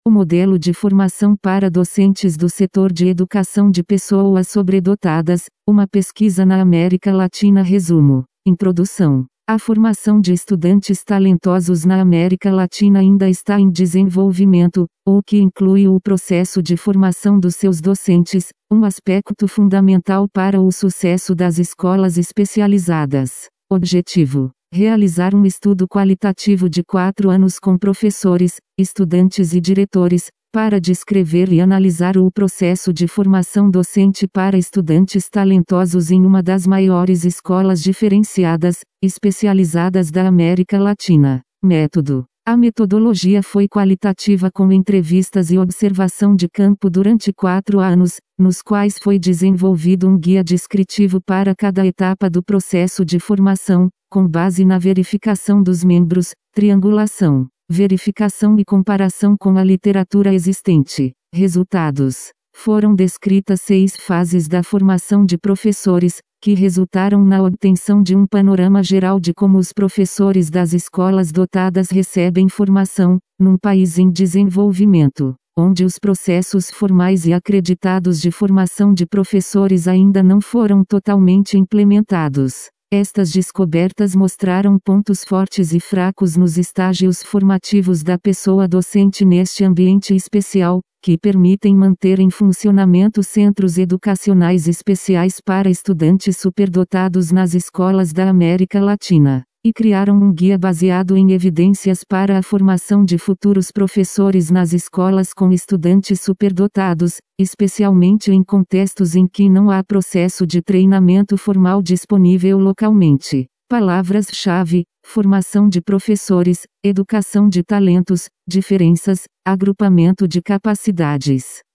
O modelo de formação para docentes do setor de educação de pessoas sobredotadas, uma pesquisa na América Latina. Resumo. Introdução. A formação de estudantes talentosos na América Latina ainda está em desenvolvimento, o que inclui o processo de formação dos seus docentes, um aspecto fundamental para o sucesso das escolas especializadas. Objetivo: realizar um estudo qualitativo de 4 anos com professores, estudantes e diretores, para descrever e analisar o processo de formação docente para estudantes talentosos em uma das maiores escolas diferenciadas, especializadas da América Latina. Método: a metodologia foi qualitativa com entrevistas e observação de campo durante 4 anos, nos quais foi desenvolvido um guia descritivo para cada etapa do processo de formação, com base na verificação dos membros, triangulação, verificação e comparação com a literatura existente. Resultados: foram descritas 6 fases da formação de professores, que resultaram na obtenção de um panorama geral de como os professores das escolas dotadas recebem formação, num país em desenvolvimento, onde os processos formais e acreditados de formação de professores ainda não foram totalmente implementados. Estas descobertas mostraram pontos fortes e fracos nos estágios formativos da pessoa docente neste ambiente especial, que permitem manter em funcionamento centros educacionais especiais para estudantes superdotados nas escolas da América Latina, e criaram um guia baseado em evidências para a formação de futuros professores nas escolas com estudantes superdotados, especialmente em contextos em que não há processo de treinamento formal disponível localmente. Palavras-chave: formação de professores, educação de talentos, diferenças, agrupamento de capacidades.